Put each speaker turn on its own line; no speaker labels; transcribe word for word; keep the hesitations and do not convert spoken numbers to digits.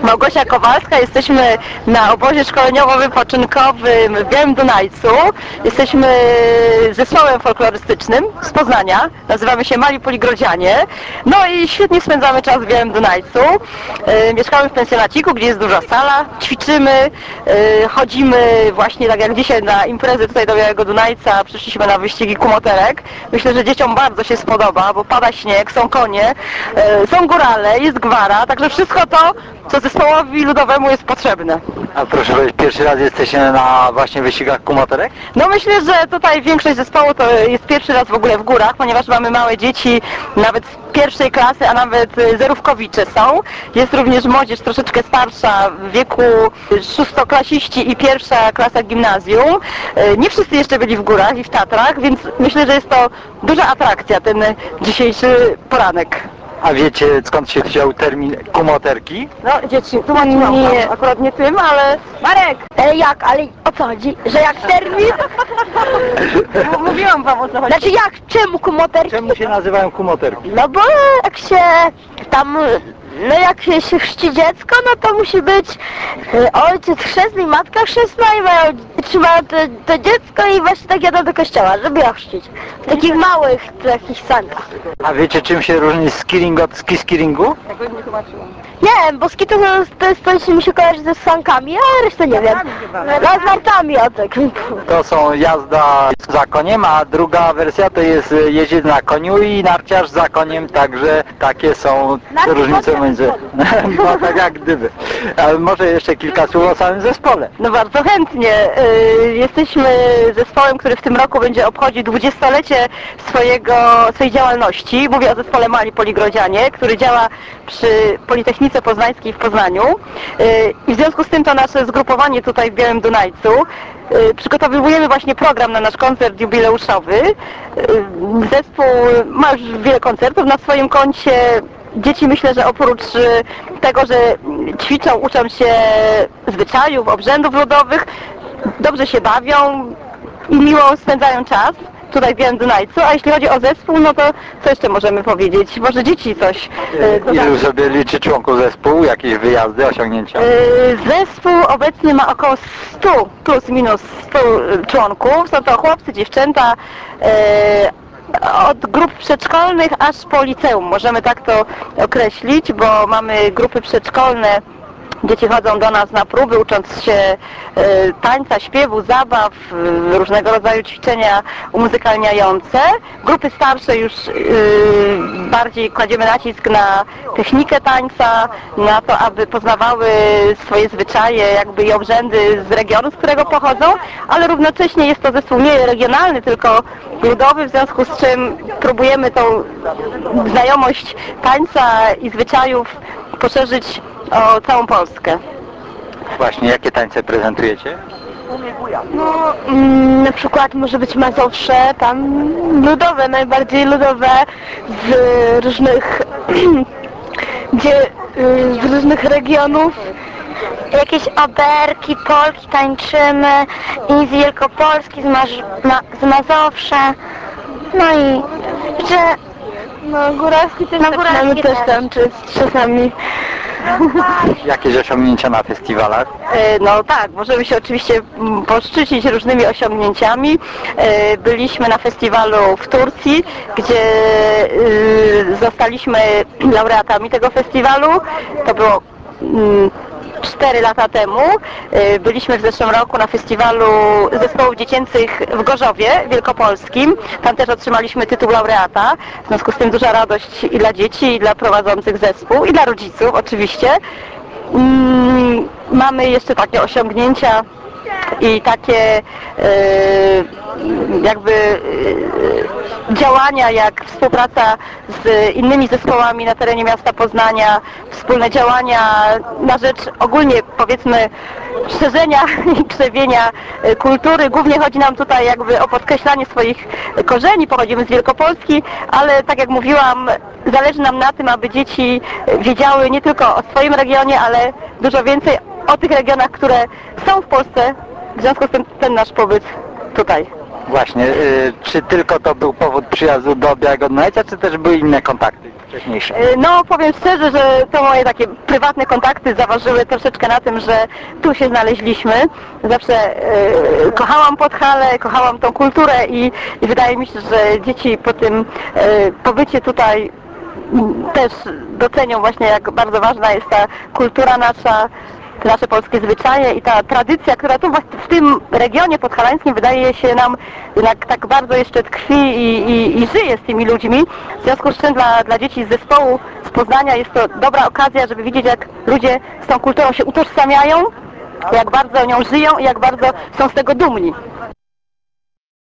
Małgosia Kowalska, jesteśmy na obozie szkoleniowo-wypoczynkowym w Białym Dunajcu. Jesteśmy zespołem folklorystycznym z Poznania, nazywamy się Mali Poligrodzianie. No i świetnie spędzamy czas w Białym Dunajcu. E, mieszkamy w pensjonaciku, gdzie jest duża sala, ćwiczymy, e, chodzimy właśnie tak jak dzisiaj na imprezę tutaj do Białego Dunajca, przyszliśmy na wyścigi kumoterek. Myślę, że dzieciom bardzo się spodoba, bo pada śnieg, są konie, e, są górale, jest gwara, także wszystko to, co zespołowi ludowemu jest potrzebne.
A proszę powiedzieć, pierwszy raz jesteście na właśnie wyścigach kumoterek?
No myślę, że tutaj większość zespołu to jest pierwszy raz w ogóle w górach, ponieważ mamy małe dzieci, nawet z pierwszej klasy, a nawet zerówkowicze są. Jest również młodzież troszeczkę starsza, w wieku szóstoklasiści i pierwsza klasa gimnazjum. Nie wszyscy jeszcze byli w górach i w Tatrach, więc myślę, że jest to duża atrakcja ten dzisiejszy poranek.
A wiecie, skąd się wziął termin kumoterki?
No dzieci, tłumaczyłam nie, akurat nie tym, ale... Marek!
E, jak, ale o co chodzi? Że jak termin?
M- mówiłam wam o co chodzi.
Znaczy jak, czemu kumoterki?
Czemu się nazywają kumoterki?
No bo jak się tam, no jak się chrzci dziecko, no to musi być e, ojciec chrzestny i matka chrzestna i mają, trzymają to, to dziecko i właśnie tak jadą do kościoła, żeby je ochrzcić. W takich małych, takich sankach.
A wiecie, czym się różni skiring od skiskiringu?
Tego nie tłumaczyłam.
Nie wiem, bo ski to, to jest coś, co mi się kojarzy ze sankami, a resztę nie wiem. No z nartami, o tak.
To są jazda za koniem, a druga wersja to jest jeździć na koniu i narciarz za koniem, także takie są
Narty
różnice
potem
między... No tak jak gdyby. Ale może jeszcze kilka słów o samym zespole.
No bardzo chętnie. Y, Jesteśmy zespołem, który w tym roku będzie obchodził dwudziestolecie swojego, swojej działalności. Mówię o zespole Mali Poligrodzianie, który działa przy Politechnice Poznańskiej w Poznaniu. Y, I w związku z tym to nasze zgrupowanie tutaj w Białym Dunajcu. Y, Przygotowujemy właśnie program na nasz koncert jubileuszowy. Y, Zespół ma już wiele koncertów na swoim koncie. Dzieci myślę, że oprócz y, tego, że ćwiczą, uczą się zwyczajów, obrzędów ludowych, dobrze się bawią i miło spędzają czas tutaj w Białym Dunajcu. A jeśli chodzi o zespół, no to co jeszcze możemy powiedzieć? Może dzieci coś y, dodają.
Ilu sobie liczy członków zespołu, jakieś wyjazdy, osiągnięcia?
Y, Zespół obecnie ma około stu plus minus stu członków. Są to chłopcy, dziewczęta, y, od grup przedszkolnych aż po liceum, możemy tak to określić, bo mamy grupy przedszkolne. Dzieci chodzą do nas na próby, ucząc się e, tańca, śpiewu, zabaw, e, różnego rodzaju ćwiczenia umuzykalniające. Grupy starsze już e, bardziej kładziemy nacisk na technikę tańca, na to, aby poznawały swoje zwyczaje jakby i obrzędy z regionu, z którego pochodzą, ale równocześnie jest to zespół nie regionalny, tylko ludowy, w związku z czym próbujemy tą znajomość tańca i zwyczajów poszerzyć o całą Polskę.
Właśnie, jakie tańce prezentujecie?
No, mm, na przykład może być Mazowsze, tam ludowe, najbardziej ludowe z różnych, gdzie, y, z różnych regionów. Jakieś oberki, polki tańczymy i z Wielkopolski, z, Marz- Ma- z Mazowsza, no i że
No góralski też
Na góralski
też
też.
tańczy z czasami.
Jakieś osiągnięcia na festiwalach?
E, No tak, możemy się oczywiście mm, poszczycić różnymi osiągnięciami. E, Byliśmy na festiwalu w Turcji, gdzie y, zostaliśmy laureatami tego festiwalu. To było mm, cztery lata temu. E, Byliśmy w zeszłym roku na festiwalu zespołów dziecięcych w Gorzowie Wielkopolskim. Tam też otrzymaliśmy tytuł laureata. W związku z tym duża radość i dla dzieci, i dla prowadzących zespół, i dla rodziców oczywiście. Mm, Mamy jeszcze takie osiągnięcia i takie e, jakby e, działania jak współpraca z innymi zespołami na terenie miasta Poznania, wspólne działania na rzecz ogólnie powiedzmy szerzenia i krzewienia e, kultury. Głównie chodzi nam tutaj jakby o podkreślanie swoich korzeni, pochodzimy z Wielkopolski, ale tak jak mówiłam, zależy nam na tym, aby dzieci wiedziały nie tylko o swoim regionie, ale dużo więcej o tych regionach, które są w Polsce, w związku z tym ten nasz pobyt tutaj.
Właśnie, y, czy tylko to był powód przyjazdu do Białego Dunajca, czy też były inne kontakty? wcześniejsze.
E, No powiem szczerze, że to moje takie prywatne kontakty zaważyły troszeczkę na tym, że tu się znaleźliśmy. Zawsze e, kochałam Podhale, kochałam tą kulturę i, i wydaje mi się, że dzieci po tym e, pobycie tutaj m, też docenią właśnie, jak bardzo ważna jest ta kultura nasza, te nasze polskie zwyczaje i ta tradycja, która tu właśnie w tym regionie podhalańskim wydaje się nam jednak tak bardzo jeszcze tkwi i, i, i żyje z tymi ludźmi. W związku z czym dla, dla dzieci z zespołu z Poznania jest to dobra okazja, żeby widzieć, jak ludzie z tą kulturą się utożsamiają, jak bardzo nią żyją i jak bardzo są z tego dumni.